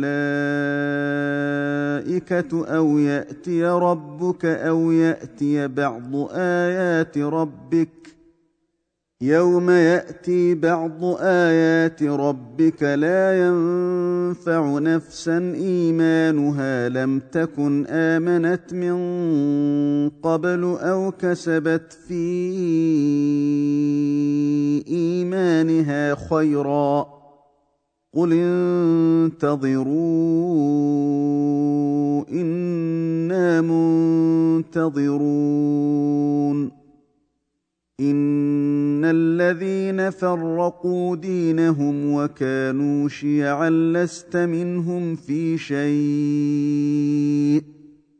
الملائكة أو يأتي ربك أو يأتي بعض آيات ربك يوم يأتي بعض آيات ربك لا ينفع نفسا إيمانها لم تكن آمنت من قبل أو كسبت في إيمانها خيرا قل انتظروا إنا منتظرون. إن الذين فرقوا دينهم وكانوا شيعا لست منهم في شيء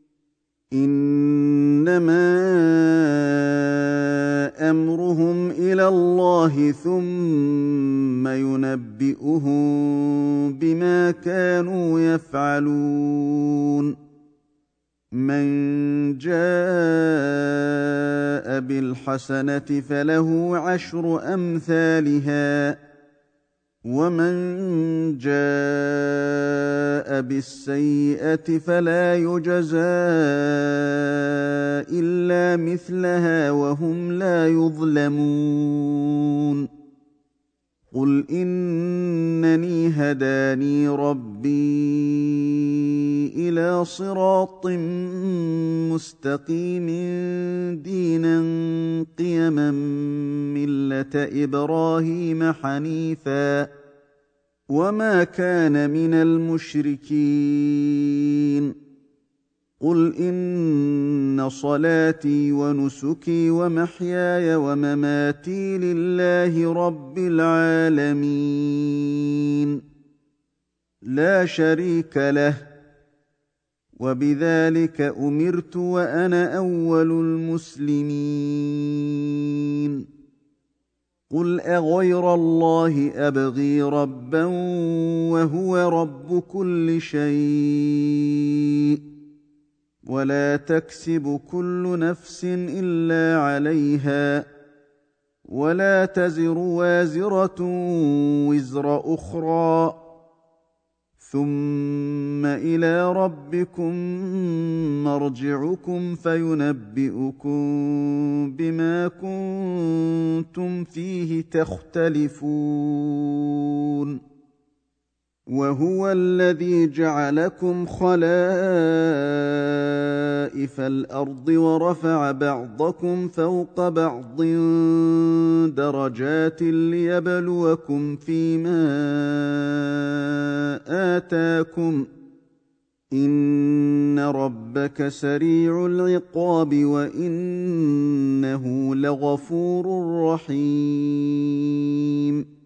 إنما أمرهم إلى الله ثم ينبئهم بما كانوا يفعلون. من جاء بالحسنة فله عشر أمثالها ومن جاء بالسيئة فلا يجزى إلا مثلها وهم لا يظلمون. قل إنني هداني ربي إلى صراط مستقيم دينا قيما ملة إبراهيم حنيفا وما كان من المشركين. قل إن صلاتي ونسكي ومحياي ومماتي لله رب العالمين لا شريك له وبذلك أمرت وأنا أول المسلمين. قل اغير الله ابغي ربا وهو رب كل شيء ولا تكسب كل نفس الا عليها ولا تزر وازره وزر اخرى ثم الى ربكم مرجعكم فينبئكم بما كنتم فيه تختلفون وهو الذي جعلكم خلائف الارض ورفع بعضكم فوق بعض درجات ليبلوكم فيما آتاكم إن ربك سريع العقاب وإنه لغفور رحيم